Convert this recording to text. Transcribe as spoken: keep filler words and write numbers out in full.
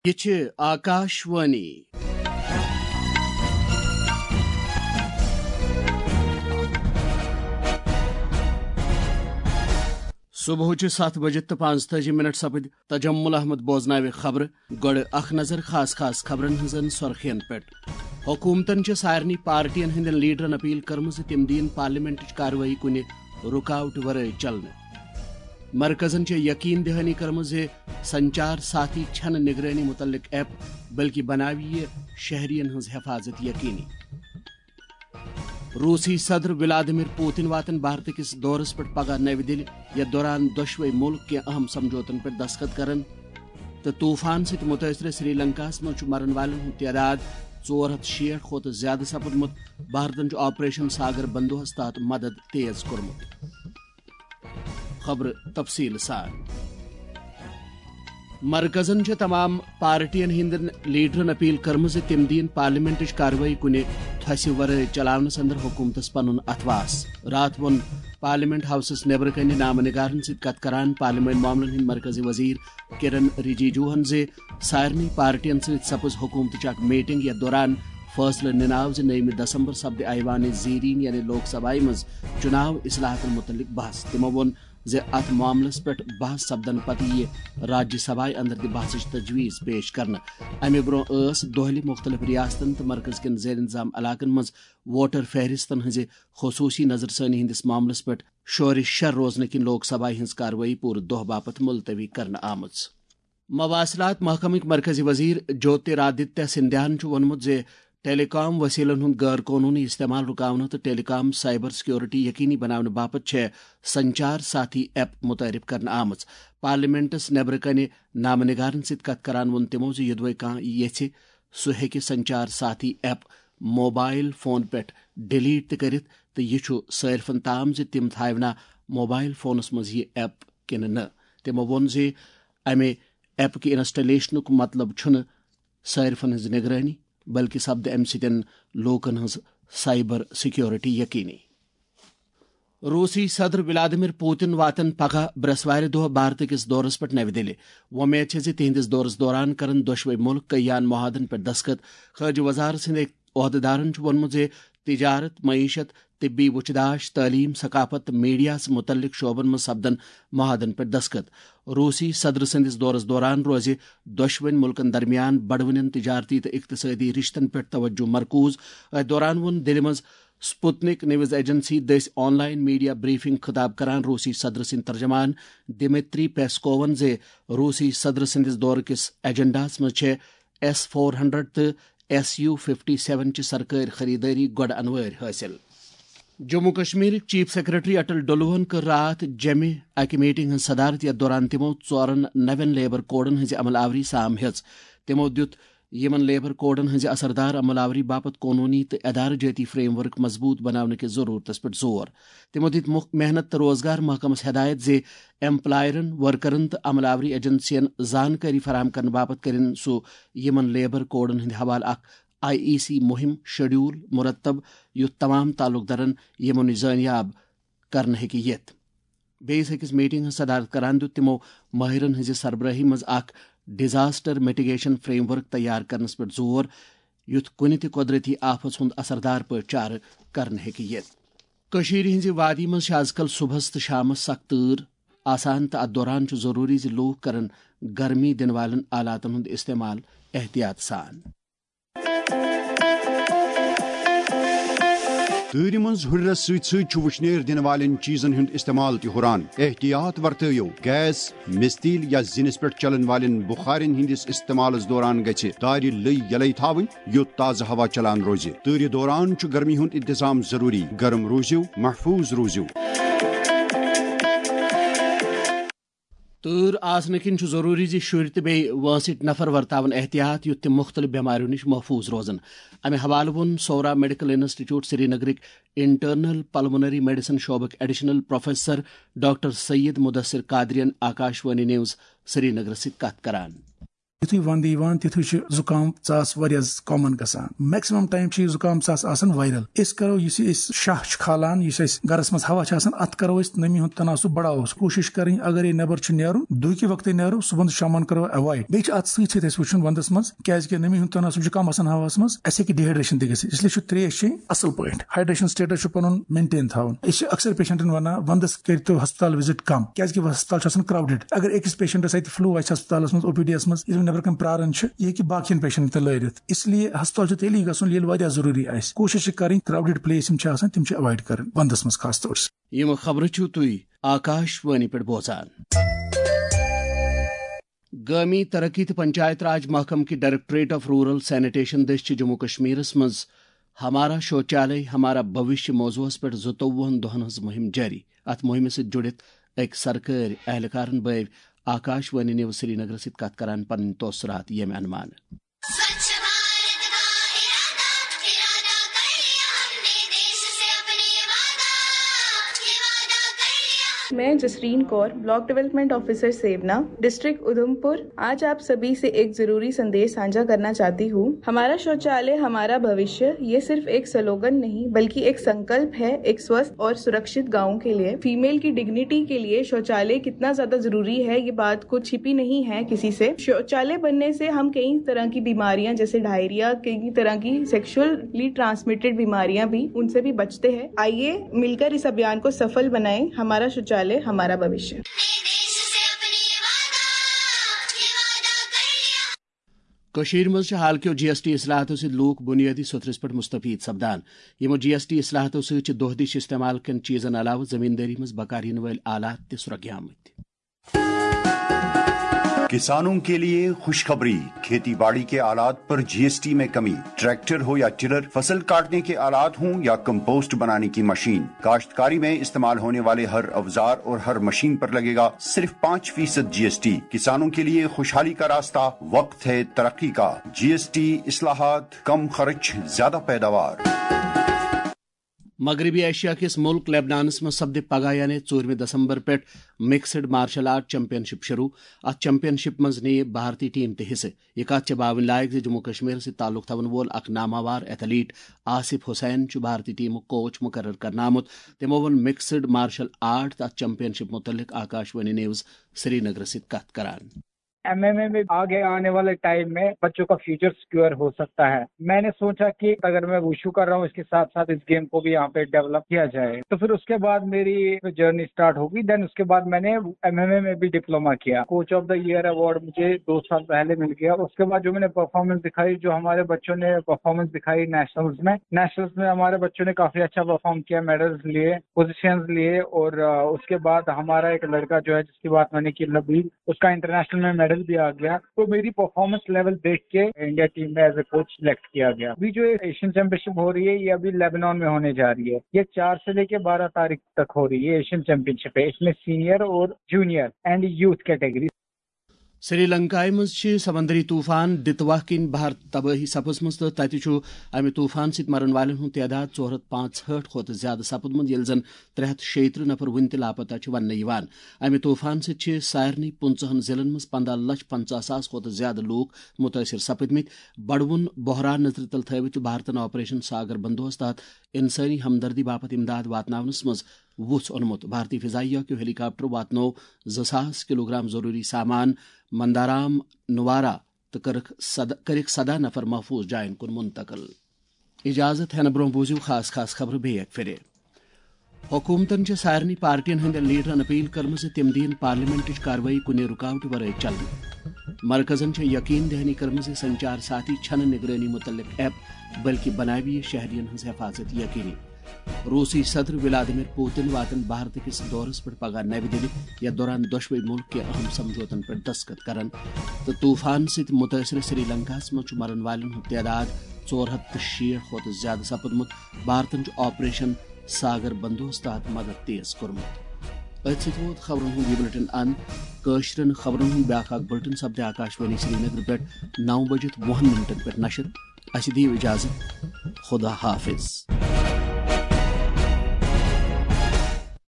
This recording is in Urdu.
یہ چھ آکاشوانی صبح سات بجے تو پانچ تجی منٹ سپد تجمل احمد بوزناو خبر گوڑ اخ نظر خاص خاص خبرن ہزن سرخین پہ حکومتن چھ سارنی پارٹین ہندین لیڈرن اپیل کرم تم دین پارلیمنٹ کاروٲیی کن رکاوٹ ورٲے چلنے مرکزن چھ یقین دہانی کرم سنچار ساتھی چھن نگرانی متعلق ایپ بلکہ بناوی یہ شہرین ہز حفاظت یقینی روسی صدر ولادیمیر پوتن واتن بھارت کس دورس پہ پگہ نو دل یتھ دوران دشوے ملک کی اہم سمجھوتن پہ دستخط کرن تو طوفان ست متاثر سری لنکاس مز مرن والن ہند تعداد ژور ہتھ شیٹھ کھت زیادہ سپدمت بھارتن آپریشن ساگر بندوہس تحت مدد تیز کورمت خبر تفصیل سان مرکزن چھ تمام پارٹین ہندین لیڈرن اپیل کرم تم دین پارلیمنٹ کاروٲیی کن تھس ورٲے چلاونس اندر حکومتس پن اتواس رات وون پارلیمنٹ ہاؤسس نیبر کن نامہ نگارن ست کت کران پارلیمنٹ معاملن ہند مرکزی وزیر کرن رجیجوہن زِ سارنی پارٹین ست سپز حکومت اک میٹنگ یتھ دوران فیصلہ نناو زِ نومہ دسمبر سپدِ ایوان زیرین یعنی لوک سبھائی مز چناو اصلاحاتن متعلق بحث تمو وون زِ ات معاملس پہ بحث سپدن پتہ یہ راجیہ سبھا اندر تہ بحث تجویز پیش کرنا امہ برو اس دہلی مختلف ریاستن تو مرکز کن زیر انتظام علاقن مز ووٹر فہرستن ہز خصوصی نظر ثانی ہندس معاملس پہ شور شر روزنہ کن لوک سبھا ہز کاروٲیی پور دہ باپت ملتوی کرنا آمت مواصلات محکمک مرکزی وزیر جیوترادتیہ سندھیاہن وونمت زِ ٹیلی کام وسیلن ہند غیر قانونی استعمال رکاونے تو ٹیلی کام سائبر سیکورٹی یقینی بنانے باپت چھ سنچار ساتھی ایپ متعارف کرنا آمت پارلیمنٹس نیبر کنہ نامہ نگارن ست کت کران وون تمو زِ یدوے کان یژھِ سہ ہیکہ Sanchar Saathi app mobile phone پہ ڈیلیٹ تہ کرت تو یہ صارفن تام زِ تم تھاونا موبائل فونس مز یہ ایپ کن نہ تمو وون زِ امہ ایپ کی انسٹالیشنک مطلب چھُنہٕ صارفن ہز نگرانی بلکہ سپد امہ سۭتۍ لوکن ہز سائبر سیکورٹی یقینی روسی صدر ولادیمیر پوتن واتن پگہ برسوار دہ بھارت کس دورس پہ نو دل ومید چھ تہندس دورس دوران کرن دشوے ملک کیان معاہدن پہ دستخط خارجہ وزارت ہند عہدیدارن وونمت زِ تجارت معیشت طبی وچداش تعلیم ثقافت میڈیا متعلق شعبن مز سپدن معاہدن پہ دستخط روسی صدر سندس دورس دوران روز دشوین ملکن درمیان بڑوین تجارتی تو اقتصادی رشتن پہ توجہ مرکوز ات دوران وون دل مز سپوتنک نیوز ایجنسی دس آن لائن میڈیا بریفنگ خطاب کران روسی صدر سند ترجمان دمتری پیسکوون زِ روسی صدر سندس دور کس ایجنڈاس مز چھ S four hundred to S U fifty seven چہ سرکاری خریداری گۄڈٕ انوٲرۍ حٲصل جموں کشمیر چیف سیکرٹری اٹل ڈولوہن کر رات جمع اکہ میٹنگ ہز صدارت یتھ دوران تمو ژورن نوین لیبر کوڈن ہز عمل آوری سام ہیژ تمو دیت یمن لیبر کوڈن ہز اثردار عمل آوری باپت قانونی تو ادارہ جاتی فریم ورک مضبوط بنانے کی ضرورت پہ زور تمو دت محنت تو روزگار محکمس ہدایت زِ ایمپلائرن ورکرن تو عمل آوری ایجنسین زانکاری فراہم کرنے باپت کرن سہ یمن لیبر کوڈن ہند حوالہ اخ آئی ای سی مہم شیڈول مرتب یُتھ تمام تعلق دارن یمو نش زانیاب کرنے ہیکہ یتھ بیس أکس میٹنگ ہز صدارت کران دیت تمو ماہرن ہز سربراہی مز اخ ڈیزاسٹر میٹیگیشن فریم ورک تیار کرنس پہ زور یُتھ کنہ تہ قدرتی آفت ہند اثردار پہ چارہ کرنے ہیکہ یتھ کشیر ہنز وادی مز آز کل صبحس تو شامس سخت تۭر آسان تو ات دوران ضروری زِ لوک کرن گرمی دن والن آلاتن ہند استعمال احتیاط سان تۭرِ منٛز ہُرٮ۪رس سۭتۍ سۭتۍ چھُ وُشنیر دِنہٕ والٮ۪ن چیٖزن ہُنٛد استعمال تہِ ہُران احتیاط ورتٲیِو گیس مستیل یا زِنِس پٮ۪ٹھ چلن والٮ۪ن بُخارٮ۪ن ہٕنٛدِس استعمالس دوران گژھِ دارِ لٔے یلے تھاوٕنۍ یوٚت تازٕ ہوا چلان روزِ تۭرِ دوران چھُ گرمی ہُنٛد انتظام ضروٗری گرم روٗزِو محفوٗظ روٗزِو تۭر آسنہٕ کِنۍ ضروٗری زِ شُرۍ تہٕ بیٚیہِ وٲنٛسٕٹۍ نفر ورتاون احتیاط یُتھ تِم مختلف بٮ۪ماریو نِش محفوٗظ روزن امہِ حوالہٕ ووٚن سورا میڈیکل انسٹیٹیوٹ سری نگرٕکۍ انٹرنل پلمنری میڈیسن شعبٕکۍ additional professor doctor Syed Mudasir قادریَن آکاشوانی نیوز سری نگرس سۭتۍ کتھ کران یتھُے وندٕ یِوان تِتھُے چھُ زُکام ژاس واریاہ کامن گژھان. میکسِمم ٹایم چھُ یہِ زُکام ژاس آسان وایرل. أسۍ کرو یُس أسۍ شاہ چھُ کھالان یُس أسۍ گرس منٛز ہوا چھُ آسان اتھ کرو أسۍ نمی ہُنٛد تناسب بڑاوو. کوٗشش کرٕنۍ اگر یہِ نیبر چھُ نیرُن دُہکہِ وقتہٕ نیرو صبحن شامن کرو ایوایڈ. بیٚیہِ چھُ اتھ سۭتۍ سۭتۍ اَسہِ وٕچھُن ونٛدس منٛز کیازِ کہِ نمی ہُنٛد تناسب چھُ کم آسان ہواہس منٛز اَسہِ ہیٚکہِ ڈِہایڈریشن تہِ گٔژھِتھ. اس لیے چھُ تریش چیٚنۍ اصل پٲٹھۍ. ہایڈریشن سٹیٹس چھُ پنُن مینٹین تھاوُن. أسۍ چھِ اکثر پیشنٹن ونان ونٛدس کٔرتو ہسپتال وِزٹ کم کیازِ کہِ ہسپتال چھُ آسان کراوڈِڈ. اگر أکِس پیشنٹس اتہِ فلو آسہِ ہسپتالس منٛز او پی ڈی یس منٛز ییٚلہِ نیبر کن پراران چھِ یہِ ہیٚکہِ باقین پیشنٹ تہِ لٲرِتھ. اس لیے ہسپتال چھُ تیٚلی گژھُن ییٚلہِ واریاہ ضروٗری آسہِ. کوٗشش چھِ کرٕنۍ کراوڈِڈ پلیس یِم چھِ آسان تِم چھِ ایوایڈ کرٕنۍ ونٛدس منٛز خاص طور. یِم خبرٕ چھِو تُہۍ آکاش وانی پٮ۪ٹھ بوزان. گٲمی ترقی تہٕ پنچایت راج محکمہ کی ڈائریکٹوریٹ آف رورل سینیٹیشن دٔسۍ جموں کشمیرس منٛز ہمارا شوچالیہ ہمارا بھوشیہ موضوعس پٮ۪ٹھ زٕتووُہن دۄہن ہٕنٛز مُہِم جٲری. اتھ مُہِمہِ سۭتۍ جُڑِتھ أکۍ سرکٲرۍ اہلکارن بٲوۍ Akashvani news Srinagar سۭتۍ کتھ کران پنٕنۍ توثرات ییٚمہِ انمانہٕ. میں Jasrin Kaur block development officer Seona district Udhampur آج آپ سبھی سے ایک ضروری سندیش سانجھا کرنا چاہتی ہوں. ہمارا شوچالیہ ہمارا بھوشیہ یہ صرف ایک سلوگن نہیں بلکہ ایک سنکلپ ہے ایک سوستھ اور سرکشت گاؤں کے لیے. فیمیل کی ڈگنیٹی کے لیے شوچالیہ کتنا زیادہ ضروری ہے یہ بات کو چھپی نہیں ہے کسی سے. شوچالیہ بننے سے ہم کئی طرح کی بیماریاں جیسے ڈائریا کئی طرح کی سیکشولی ٹرانسمیٹڈ بیماریاں بھی ان سے بھی بچتے ہیں. آئیے مل کر اس ابھیان کو سفل بنائیں. ہمارا شوچالیہ ہمارا بھوشیہ. کشیر مز چھ حال کیو جی ایس ٹی اصلاحاتو سۭتۍ لوک بنیادی سترس پٮ۪ٹھ مستفید سپدان. یمو جی ایس ٹی اصلاحاتو سۭتۍ چھِ دۄہ دِش استعمال کٮ۪ن چیٖزن علاوٕ زمیندٲری منٛز بکار یِنہٕ وٲلۍ آلات تہِ سرٛوگیمٕتۍ. کسانوں کے لیے خوشخبری. کھیتی باڑی کے آلات پر جی ایس ٹی میں کمی. ٹریکٹر ہو یا ٹلر، فصل کاٹنے کے آلات ہوں یا کمپوسٹ بنانے کی مشین، کاشتکاری میں استعمال ہونے والے ہر اوزار اور ہر مشین پر لگے گا صرف پانچ فیصد جی ایس ٹی. کسانوں کے لیے خوشحالی کا راستہ، وقت ہے ترقی کا. جی ایس ٹی اصلاحات، کم خرچ، زیادہ پیداوار. مغربی ایشیا کس ملک لیبنانس مز سپدِ پگہ یعنی ژوٗرمہِ دسمبر پٮ۪ٹھ mixed martial art championship شروع. ات چیمپین شپ مز نی بھارتی ٹیم تہ حصہ. یہ کت چھ باون لائق زِ جموں کشمیر سے تعلق تھون وول اخ ناماوار ایتھلیٹ آصف حسین چھ بھارتی ٹیمک کوچ مقرر کرنا آمت. تمو وون مکسڈ مارشل آرٹ تہ چیمپین شپ متعلق Akashvani news Srinagar ست کت کران. ایم ایم اے میں آگے آنے والے ٹائم میں بچوں کا فیوچر سیکیور ہو سکتا ہے. میں نے سوچا کہ اگر میں وشو کر رہا ہوں اس کے ساتھ ساتھ اس گیم کو بھی یہاں پہ ڈیولپ کیا جائے تو پھر اس کے بعد میری جرنی سٹارٹ ہوگی. دین اس کے بعد میں نے ایم ایم اے میں بھی ڈپلوما کیا. Coach of the year award مجھے دو سال پہلے مل گیا. اس کے بعد جو میں نے پرفارمنس دکھائی، جو ہمارے بچوں نے پرفارمنس دکھائی نیشنلز میں نیشنلز میں ہمارے بچوں نے کافی اچھا پرفارم کیا، میڈلز لیے، پوزیشنز لیے. اور اس کے بعد ہمارا ایک لڑکا جو ہے جس کی بات میں نے کی نبیل، اس کا انٹرنیشنل میں میڈل بھی آ گیا. تو میری پرفارمنس لیول دیکھ کے انڈیا ٹیم میں ایز اے کوچ سلیکٹ کیا گیا. ابھی جو ایشین چیمپئن شپ ہو رہی ہے یہ ابھی لیبنان میں ہونے جا رہی ہے. یہ چار سے لے کے بارہ تاریخ تک ہو رہی ہے. ایشین چیمپئن شپ ہے، اس میں سینئر اور junior and youth category. Sri Lanka مز سمندری طوفان ڈتواہ کن بہر تباہی سپزمز تو تتہ امہ طوفان ست مرن والن ہند تعداد ژور ہتھ پانژ ہٹھ کھت زیادہ سپدمت یل زن ترے ہتھ شیترہ نفر ون تہ لاپتہ ون. امہ طوفان ست سارنی پنچہن ضلعن مز پندہ لچھ پنچہ ساس کھت زیادہ لوک متاثر سپدمت. بڑوُن بحران نظر تل تھوت بھارتن آپریشن ساگر بندوہس تحت انسانی ہمدردی باپت امداد واتناونس مز وُژھ اونمت. بھارتی فضائیہ کیو ہیلی کاپٹر واتنو زٕ ساس کلو گرام ضروری سامان مندارام نوارا تو کرک سدہ نفر محفوظ جائن کن منتقل. اجازت ہینہ برو بوزیو خاص خاص خبر بیک پھر. حکومتن سارنی پارٹین ہند لیڈرن اپیل کرم تم دین پارلیمنٹ کاروٲیی کُنہِ رکاوٹ ورٲے چلنہٕ. مرکزن یقین دہانی کرم سنچار ساتھی چھنہ نگرانی متعلق ایپ بلکہ بناوِ یہ شہرین ہز حفاظت یقینی. روسی صدر ولادیمیر پوتن واتن بھارت کس دورس پہ پگہ نو دلہ یتھ دوران دۄشوے ملک کے اہم سمجھوتن پہ دستخط کرن. تو طوفان ست متاثر سری لنکاس مز مرن والن ہند تعداد ژور ہتھ شیٹھ کھت زیادہ سپدمت. بھارتن آپریشن ساگر بندوہس تحت مدد تیز کورمت. ات ست ووت خبرن ہند یہ بلٹن ان کٲشرن خبرن ہند بیاکھ اکھ بلٹن سپدِ آکاش وانی سری نگر پہ نو بجت وُہن منٹن پہ نشر. اسہ دیو اجازت. خدا حافظ.